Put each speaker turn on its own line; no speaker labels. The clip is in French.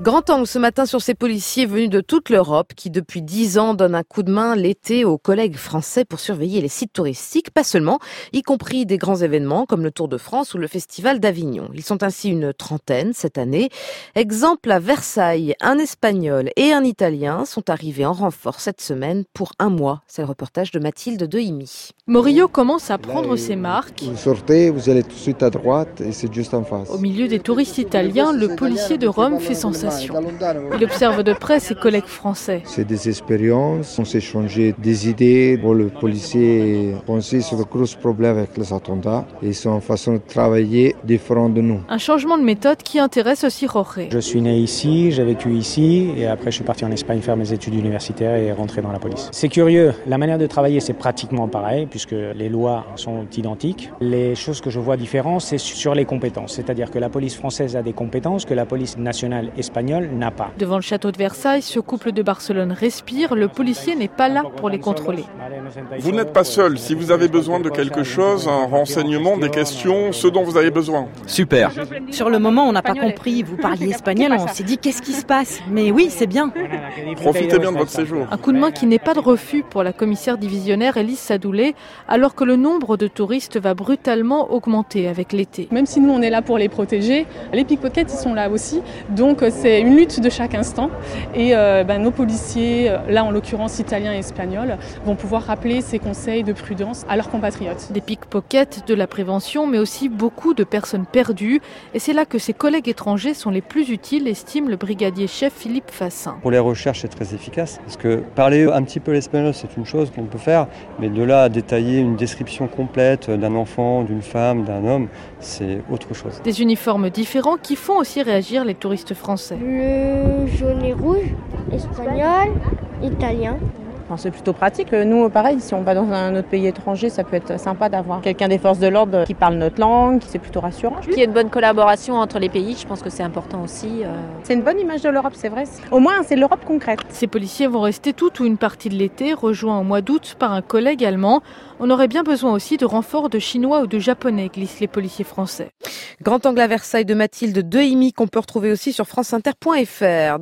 Grand angle ce matin sur ces policiers venus de toute l'Europe qui depuis 10 ans donnent un coup de main l'été aux collègues français pour surveiller les sites touristiques, pas seulement, y compris des grands événements comme le Tour de France ou le Festival d'Avignon. Ils sont ainsi une trentaine cette année. Exemple à Versailles, un Espagnol et un Italien sont arrivés en renfort cette semaine pour un mois. C'est le reportage de Mathilde Dehimi.
Morillo commence à prendre ses marques.
Vous sortez, vous allez tout de suite à droite et c'est juste en face.
Au milieu des touristes italiens, le policier de Rome fait sensation. Il observe de près ses collègues français.
C'est des expériences, on s'est changé des idées. Bon, le policier pensait sur le gros problème avec les attentats et ils sont en façon de travailler différente de nous.
Un changement de méthode qui intéresse aussi Jorge.
Je suis né ici, j'ai vécu ici et après je suis parti en Espagne faire mes études universitaires et rentrer dans la police. C'est curieux, la manière de travailler c'est pratiquement pareil puisque les lois sont identiques. Les choses que je vois différentes c'est sur les compétences, c'est-à-dire que la police française a des compétences que la police nationale espagnole n'a pas.
Devant le château de Versailles, ce couple de Barcelone respire, le policier n'est pas là pour les contrôler.
Vous n'êtes pas seul. Si vous avez besoin de quelque chose, un renseignement, des questions, ce dont vous avez besoin.
Super.
Sur le moment, on n'a pas compris. Vous parliez espagnol, on s'est dit qu'est-ce qui se passe. Mais oui, c'est bien.
Profitez bien de votre séjour.
Un coup de main qui n'est pas de refus pour la commissaire divisionnaire Élise Sadoulé, alors que le nombre de touristes va brutalement augmenter avec l'été.
Même si nous, on est là pour les protéger, les pickpockets, ils sont là aussi. Donc, c'est une lutte de chaque instant. Et nos policiers, là en l'occurrence italiens et espagnols, vont pouvoir rappeler ces conseils de prudence à leurs compatriotes.
Des pickpockets, de la prévention, mais aussi beaucoup de personnes perdues. Et c'est là que ses collègues étrangers sont les plus utiles, estime le brigadier chef Philippe Fassin.
Pour les recherches, c'est très efficace. Parce que parler un petit peu l'espagnol, c'est une chose qu'on peut faire. Mais de là à détailler une description complète d'un enfant, d'une femme, d'un homme, c'est autre chose.
Des uniformes différents qui font aussi réagir les touristes français.
Le jaune et rouge, espagnol, italien.
C'est plutôt pratique. Nous, pareil, si on va dans un autre pays étranger, ça peut être sympa d'avoir quelqu'un des forces de l'ordre qui parle notre langue, c'est plutôt rassurant.
Qu'il y ait une bonne collaboration entre les pays, je pense que c'est important aussi.
C'est une bonne image de l'Europe, c'est vrai. Au moins, c'est l'Europe concrète.
Ces policiers vont rester toute ou une partie de l'été, rejoints au mois d'août par un collègue allemand. On aurait bien besoin aussi de renforts de Chinois ou de Japonais, glissent les policiers français.
Grand angle à Versailles de Mathilde Dehimi qu'on peut retrouver aussi sur franceinter.fr.